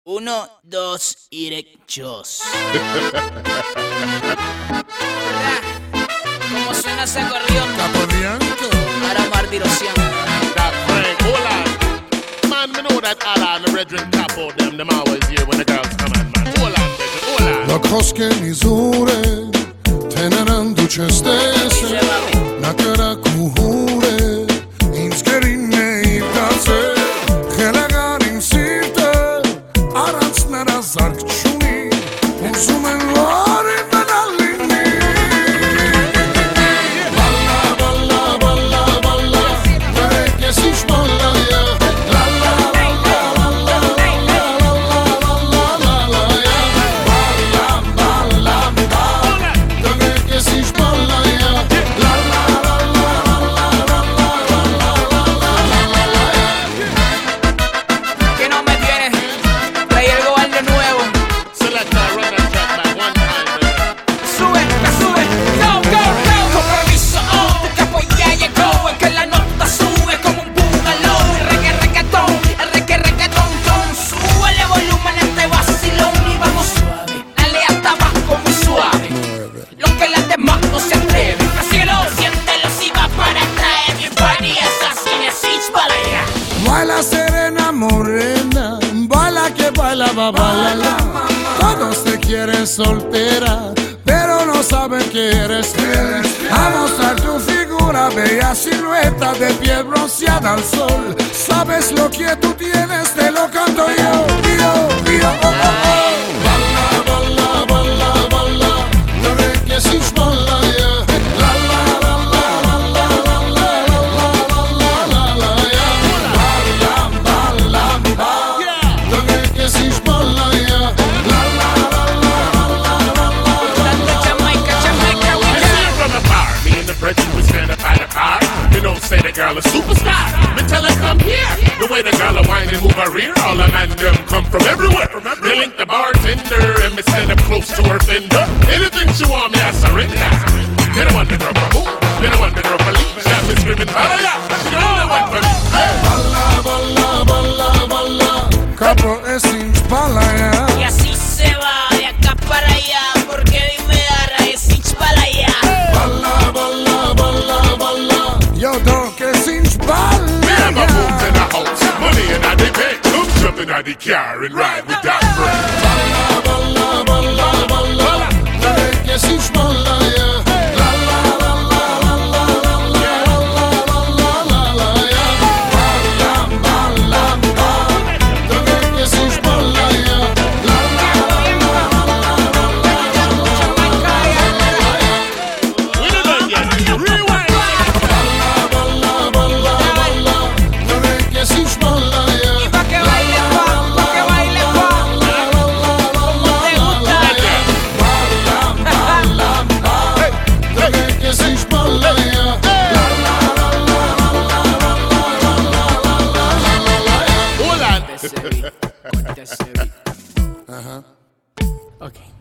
1, 2 y derechos. ¿Cómo suena ese acordeón? Capobianco. Para martiración. That Frank, hold on. Man, me know that all of the brethren capo them always here when the girls come on, man. Hold on, brethren, hold on. Lokos che misure teneran duce stesse na kara kuhure inskerine iptase khelegarin sirte aransnera zarkchuni uzumen lori benallini balla balla balla balla que si smolla ya la la la la la la la la la ya balla balla balla que si smolla ya la la la la la la. Que no me tienes. Trae algo al de nuevo. Select that, run that track back one time, baby. Sube, go, go, go. Compromiso, oh, tu capo ya llegó. Es que la nota sube como un bungalow. El reggaetón, ton. Súbele volumen a este vacilón y vamos suave. Dale hasta abajo muy suave. Lo que las demás no se atreven. Cielo, siéntelo si va para atrás. Everybody es así, necesito para allá. Baila serena morena, baila que baila va baila. Todos te quieren soltera, pero no saben que eres fiel. A mostrar tu figura, bella silueta de piel bronceada al sol. Sabes lo que tú tienes, te lo canto yo, oh, oh, oh. Balla, balla, balla, balla, no ves que si smolla ya. La la la la la la la la la la ya. Balla, balla, balla, no ves que si smolla ya. La la la la la la Dando Jamaica, I see her from afar. Me and the brethren we stand up by the car. You know, say the girl a superstar. Me tell her come here. The way the girl a whine and move her rear, all the man them come from everywhere. They link the bartender and me stand up close to her fender. Anything she want me, I surrender. You don't want the girl for who? You don't want the girl for leave. She have me screaming, hallelujah. She the only one for me. Hey. balla, balla, balla, balla. Capo es inspalaya. Y así se va de acá para allá, porque dime ahora es ich para allá. Balla, balla, balla, balla. Yo tengo que sin Me and my boobs in spalla. the house. Money in the bank. Come jump in the car and ride with that friend. Balla, balla, balla, balla. No ves que sin spalla ya. La la la la la la la la la la ya. Balla, balla, balla. No ves que sin spalla ya. La la la la la We done done yet. Rewind. balla, balla, balla, balla. No ves que sin spalla ya. Y pa' que baile, pa' que baile, pa'. ¿Cómo te gusta? Que se espalha Hold on. Corta ese beat. Ajá. Ok.